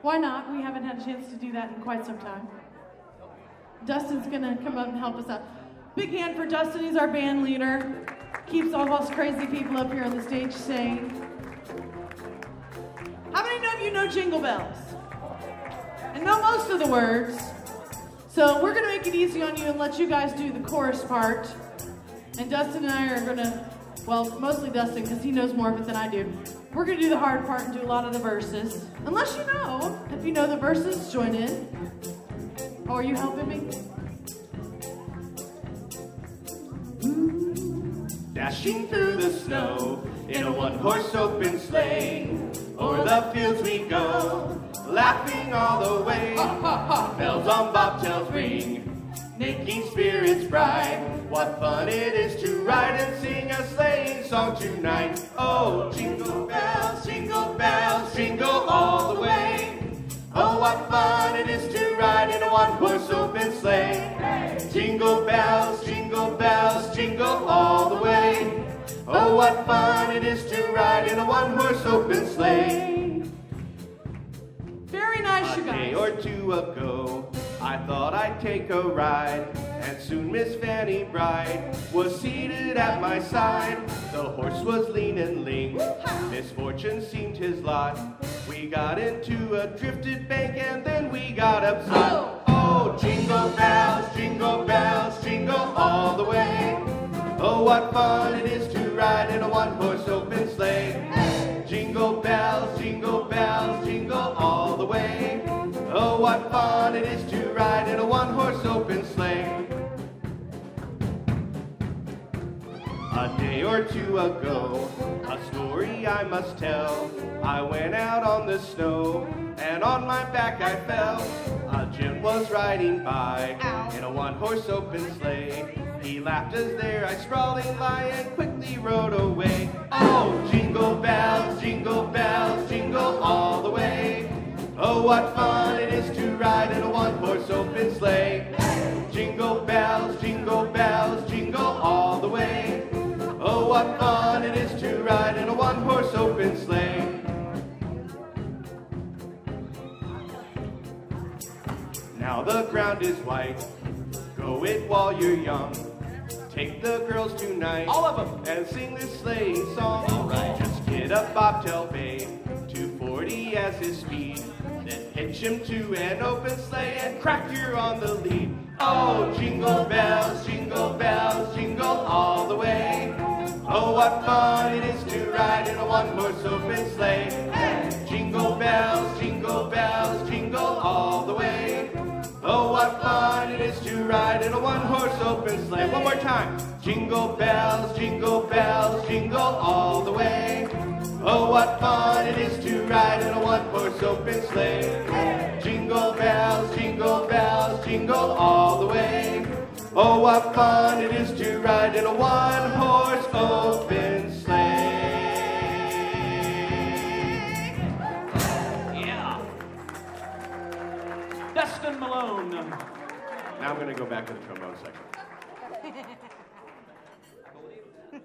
Why not? We haven't had a chance to do that in quite some time. Dustin's gonna come up and help us out. Big hand for Dustin, he's our band leader. Keeps all of us crazy people up here on the stage singing. How many of you know Jingle Bells? And know most of the words. So we're gonna make it easy on you and let you guys do the chorus part. And Dustin and I are gonna, well, mostly Dustin, because he knows more of it than I do. We're gonna do the hard part and do a lot of the verses. Unless you know. If you know the verses, join in. Oh, are you helping me? Dashing through the snow in a one-horse open sleigh. O'er the fields we go, laughing all the way. Bells on bobtails ring, making spirits bright. What fun it is to ride and sing a sleighing song tonight. Oh, jingle bells, jingle all the way. Oh, what fun it is to ride in a one-horse open sleigh. Jingle bells, jingle all the way. Oh, what fun it is to ride in a one-horse open sleigh. Very nice, you guys. A day or two ago, I thought I'd take a ride, and soon Miss Fanny Bride was seated at my side. The horse was lean and lame, misfortune seemed his lot. We got into a drifted bank and then we got upside. Oh, jingle bells, jingle all the way. Oh, what fun it is to ride in a one-horse open sleigh. Jingle bells, jingle all the way. Oh, what fun it is to ride in a one-horse open sleigh. A day or two ago, a story I must tell. I went out on the snow, and on my back I fell. A gent was riding by in a one-horse open sleigh. He laughed as there I sprawling lie and quickly rode away. Oh, jingle bells, jingle all the way. Oh, what fun it is to ride in a one-horse open sleigh. Jingle bells, jingle all the way. Oh, what fun it is to ride in a one-horse open sleigh. Now the ground is white, go it while you're young. Take the girls tonight, all of them, and sing this sleighing song. All right. Just get a bobtail babe, 240 as his speed. Then hitch him to an open sleigh and crack you're on the lead. Oh, jingle bells, jingle all the way. Oh, what fun it is to ride in a one-horse open sleigh. Hey. Jingle bells, jingle all the way. Oh, what fun it is to ride in a one-horse open sleigh. One more time. Jingle bells, jingle all the way. Oh, what fun it is to ride in a one-horse open sleigh. Jingle bells, jingle all the way. Oh, what fun it is to ride in a one-horse open sleigh. Yeah. Dustin Malone. Now I'm going to go back to the trombone section.